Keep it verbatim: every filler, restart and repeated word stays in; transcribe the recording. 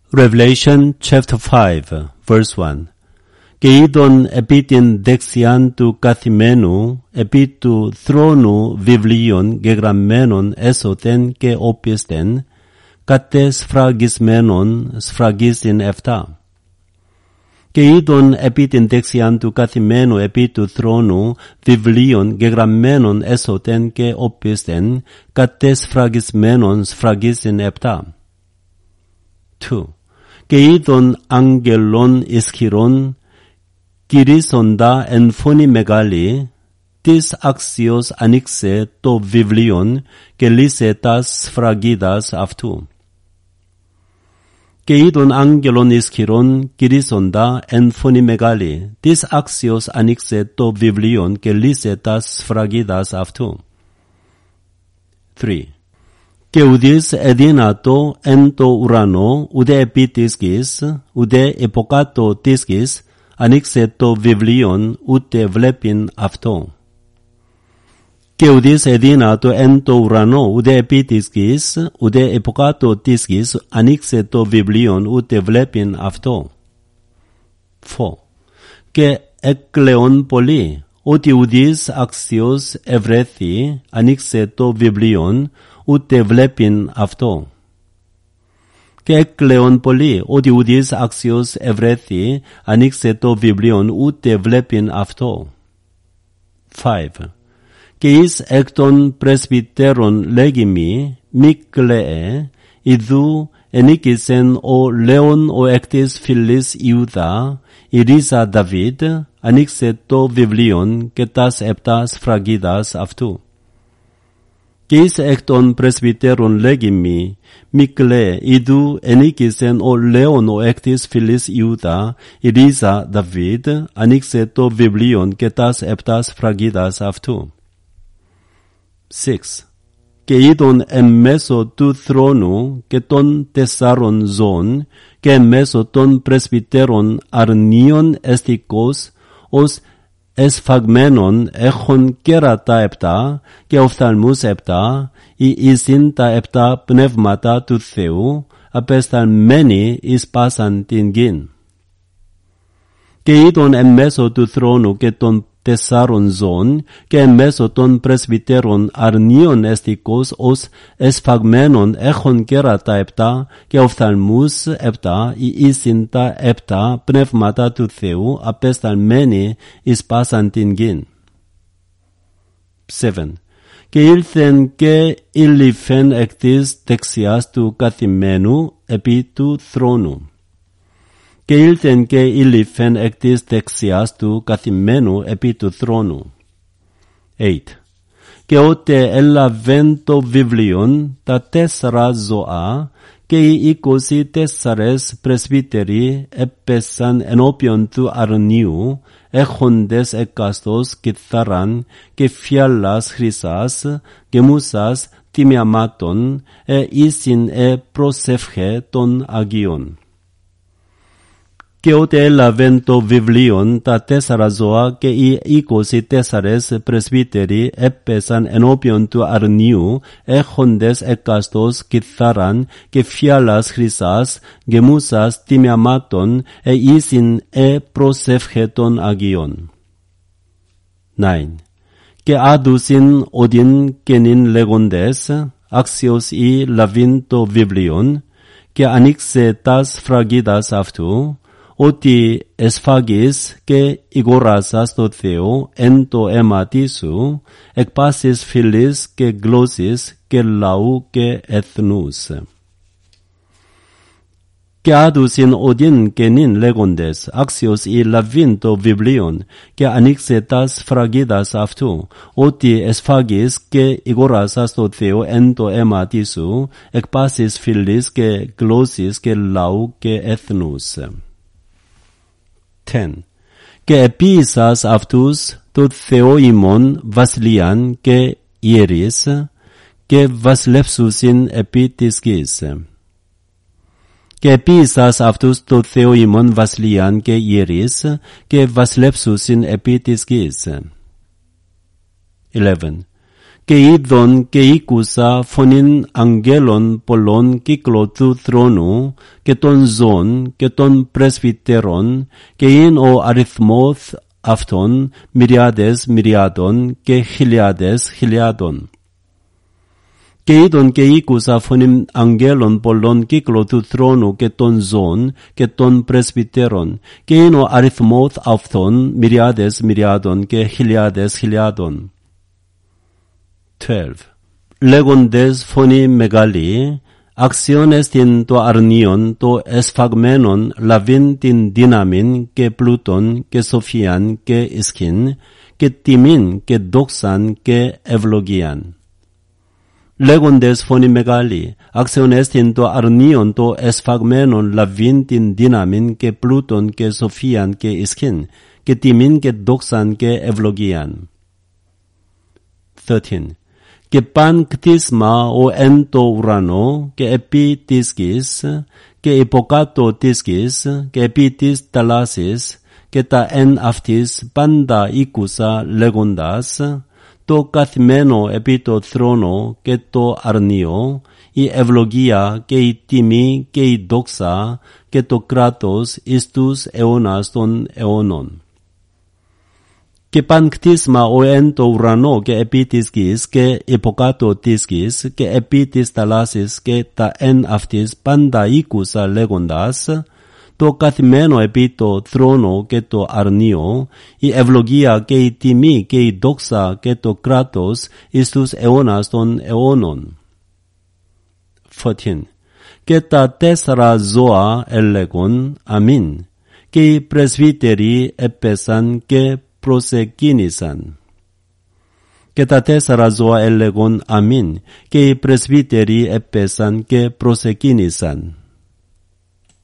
Revelation chapter five, verse one. Και είδον επί την δεξιάν του καθημένου, επί του θρόνου βιβλίων γεγραμμένων έσωθεν και όπισθεν, κατέ σφραγισμένων σφραγίσιν εφτά. Και είδον επί την δεξιάν του καθημένου επί του θρόνου βιβλίων γεγραμμένων έσωθεν και όπισθεν, κατέ σφραγισμένων σφραγίσιν εφτά. two. Και είδον άγγελον ισχυρών κηρύσσοντα εν φωνή μεγάλη, της αξιος ανοίξε το βιβλίον και λύσε τας σφραγίδας αυτού. Και είδον άγγελον ισχυρών κηρύσσοντα εν φωνή μεγάλη, της αξιος ανοίξε το βιβλίον και λύσε τας σφραγίδας αυτού. three. Και ουδείς εδύνατο εν το ουρανό, ούτε επί της γης, ούτε υποκάτω της γης, ανοίξε το βιβλίον, ούτε βλέπειν αυτό. Και ουδείς εδύνατο εν το ουρανό, ούτε επί της γης, ούτε υποκάτω της γης, ανοίξε το βιβλίον, ούτε βλέπειν αυτό. four. Και εκλεών πολύ, ότι ουδείς αξιος ευρέθη, ανοίξε το βιβλίον, ούτε βλέπειν αυτό. Και εκλεών πολύ, ότι ουδείς αξιος ευρέθη, ανοίξε το βιβλίον, ούτε βλέπειν αυτό. five. Και εις εκ των πρεσβυτέρων λέγιμη, μη κλαίε, ιδού ενίκησεν ο Λέων ο εκ της φυλής Ιούδα, η ρίζα Δαβίδ, ανοίξε το βιβλίον και τας επτά σφραγίδας αυτού. Και εις εκ των πρεσβυτέρων λέγιμη, μη κλαίε, ιδού ενίκησεν ο Λέων ο εκ της φυλής Ιούδα, η ρίζα Δαβίδ, ανοίξε το βιβλίον και τας επτά σφραγίδας αυτού. six. Και είδον εν μέσω του θρόνου και των τεσσάρων ζώων και εν μέσω των πρεσβυτέρων αρνίων εστικός ως εσφαγμένων έχων κέρατα επτά και οφθαλμούς επτά, ή εισιν τα επτά πνεύματα του Θεού, απεσταλμένοι εις πάσαν την γην. Και είδον εν μέσω του θρόνου και των τεσσάρων ζώων και εν μέσω των πρεσβυτέρων αρνίων εστικός ως εσφαγμένων έχων κέρατα επτά και οφθαλμούς επτά, ή εισιν τα επτά πνεύματα του Θεού, απεσταλμένοι εις πάσαν την γην. seven. Και ήλθεν και ήλυφεν εκ της δεξιάς του καθημένου επί του θρόνου. Και ήλθεν και ήλυφεν εκ της δεξιάς του καθημένου επί του θρόνου. eight. Και ότε έλαβεν το βιβλίον τα τέσσερα ζώα και οι είκοσι τέσσερες πρεσβύτεροι έπεσαν ενώπιον του αρνίου, έχοντες εκάστος κιθαράν και φιάλας χρυσάς και μουσάς τιμιαμάτων, ε ίσιν ε προσεύχε των Αγίων. Και ότε έλαβεν το βιβλίον τα τέσσερα ζώα και οι είκοσι τέσσερες πρεσβύτεροι έπεσαν ενώπιον του αρνίου, έχοντες εκάστος κιθαράν και φιάλας χρυσάς και μουσάς τιμιαμάτων, ε ίσιν ε προσεύχε των Αγίων. nine. Και άδουσιν οδην και νυν λέγοντες, αξιος ή λαβήν το βιβλίον, και ανοίξε τας σφραγίδας αυτού, ότι εσφάγεις και ηγοράσας το Θεό εν το αίματι σου, εκ πάσης φυλής και γλώσσης και λαού και εθνούς. Και άδουσιν οδην και νυν λέγοντες, αξιος ή λαβήν το βιβλίον, και ανοίξε τας σφραγίδας αυτού, ότι εσφάγεις και ηγοράσας το Θεό εν το αίματι σου, εκ πάσης φυλής και γλώσσης και λαού και εθνούς. ten. Και επίησας αυτούς το Θεό ημών βασιλείαν και ιερείς και βασιλεύσουσιν επί της γης. Και επίησας αυτούς το Θεό ημών βασιλείαν και ιερείς και βασιλεύσουσιν επί της γης. eleven. και είδον και ήκουσα φωνήν αγγέλων πολλών κύκλο του θρόνου και των ζώων και των πρεσβυτέρων και είναι ο αριθμός αυτών μυριάδες μυριάδων και χιλιάδες χιλιάδων. Και είδον και ήκουσα φωνήν αγγέλων πολλών κύκλο του θρόνου και των ζώων και των πρεσβυτέρων και είναι ο αριθμός αυτών μυριάδες μυριάδων και χιλιάδες χιλιάδων. twelve. Λέγοντες φωνή μεγάλη, αξιώνες την το αρνίον, το εσφαγμένον, λαβήν την δύναμην και πλούτον και σοφίαν και ισχύν και τιμήν και δόξαν και ευλογίαν. Λέγοντες φωνή μεγάλη, αξιώνες την το αρνίον, το εσφαγμένον, λαβήν την δύναμην και πλούτον και σοφίαν και ισχύν και τιμήν και δόξαν και ευλογίαν. thirteen. Και παν κτίσμα ο εν το ουρανό και επί της γης και υποκάτω της γης και επί της θαλάσσης και τα εν αυτής πάντα ήκουσα λέγοντας το καθημένο επί το θρόνο και το αρνίο, η ευλογία και η τιμή και η δόξα και το κράτος εις τους αιώνας των αιώνων. Και παν κτίσμα ο εν το ουρανό και επί της γης και υποκάτω της γης και επί της θαλάσσης και τα εν αυτής πάντα ήκουσα λέγοντας το καθημένο επί το θρόνο και το αρνίο, η ευλογία και η τιμή και η δόξα και το κράτος εις τους αιώνας των αιώνων. fourteen. Και τα τέσσερα ζώα έλεγον αμήν και οι πρεσβύτεροι έπεσαν και προσεκίνησαν. Και τα τέσσερα ζώα έλεγον αμήν και οι πρεσβύτεροι έπεσαν και προσεκίνησαν.